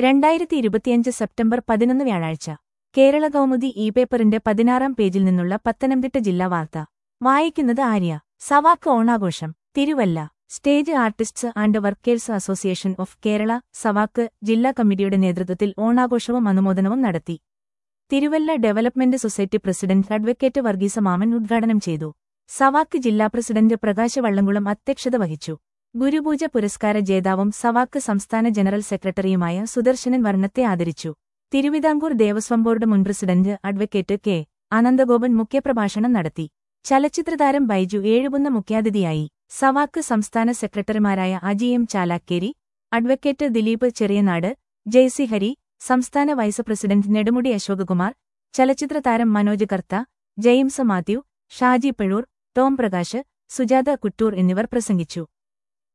2025 September 11 വ്യാഴാഴ്ച കേരള കൗമുദി ഇ-പേപ്പറിന്റെ 16-ാം പേജിൽ നിന്നുള്ള പത്തനംതിട്ട ജില്ലാ വാർത്ത വായിക്കുന്നത് ആര്യ. സവാക്ക് ഓണാഘോഷം Thiruvalla. Stage artists and workers association of Kerala Savak ജില്ലാ കമ്മിറ്റിയുടെ നേതൃത്വത്തിൽ ഓണാഘോഷവും അനുമോദനവും നടത്തി. Thiruvalla development society president advocate Varghese Mammen ഉദ്ഘാടനം ചെയ്തു. സവാക്ക് ജില്ലാ പ്രസിഡന്റ് പ്രകാശ് വള്ളംകുളം അധ്യക്ഷത വഹിച്ചു. ഗുരുപൂജ പുരസ്കാര ജേതാവും സവാക്ക് സംസ്ഥാന ജനറൽ സെക്രട്ടറിയുമായ സുദർശനൻ വർണ്ണത്തെ ആദരിച്ചു. തിരുവിതാംകൂർ ദേവസ്വം ബോർഡ് മുൻ പ്രസിഡന്റ് അഡ്വക്കേറ്റ് കെ. അനന്തഗോപൻ മുഖ്യപ്രഭാഷണം നടത്തി. ചലച്ചിത്രതാരം ബൈജു ഏഴുകുന്ന മുഖ്യാതിഥിയായി. സവാക്ക് സംസ്ഥാന സെക്രട്ടറിമാരായ അജി എം ചാലാക്കേരി, അഡ്വക്കേറ്റ് ദിലീപ് ചെറിയനാട്, ജെയ്സി ഹരി, സംസ്ഥാന വൈസ് പ്രസിഡന്റ് നെടുമുടി അശോകകുമാർ, ചലച്ചിത്രതാരം Manoj Kartha, James Mathew, Shaji Pazhoor, Tom Prakash, Sujatha Kuttoor എന്നിവർ പ്രസംഗിച്ചു.